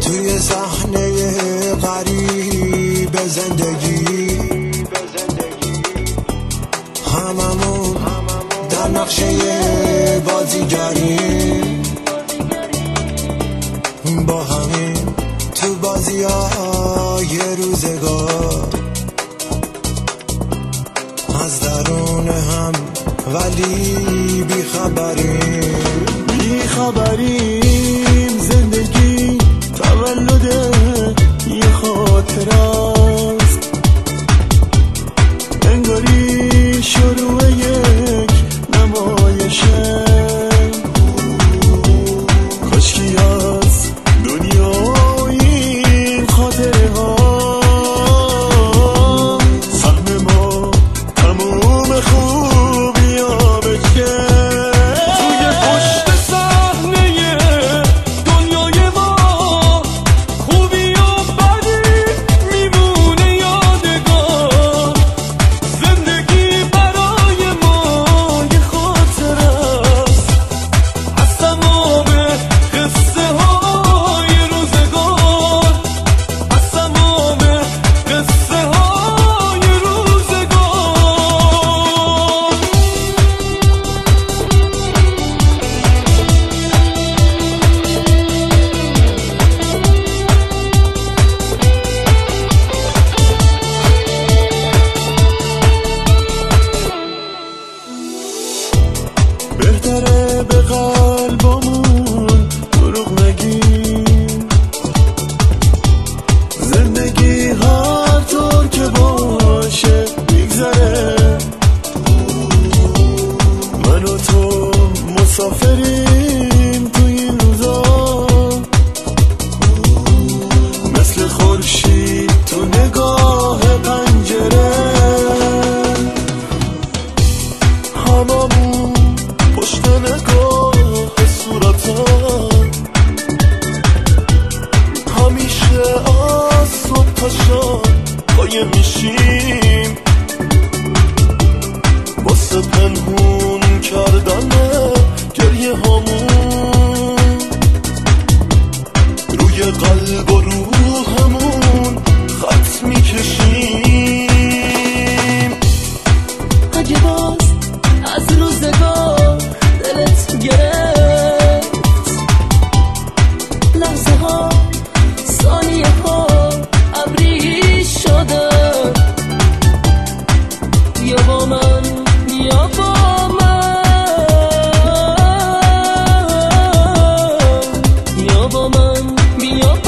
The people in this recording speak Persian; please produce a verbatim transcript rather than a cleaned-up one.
توی صحنه غریب زندگی هممون در نقشه بازیگری با همین تو بازی های روزگار از درون هم ولی بیخبریم بیخبریم زندگی تولد یه خاطر است انگاری شروع یک نمایشه کاشکی از دنیا این خاطره ها سهم ما تموم خوبی ها بشه توی پشت صحنه دنیای ما خوبی و بدی میمونه یادگار زندگی برای ما یه خاطره است از تمام قصه های روزگار از تمام قصه های روزگار بهتره به قلبمون دروغ نگیم زندگی هر طور که باشه میگذره من و تو مسافریم تو این روزا مثل خورشید تو نگاه پنجره هممون پشت نگاه صورتم همیشه از صبح تا شب قایم میشیم واسه پنهون کردن گریه هامون روی قلب و روحمون خط میکشیم اگه باز از روزگار دلت گرفت لحظه ها ثانیه ها ابری شده یا با من یا با من یا با من یا با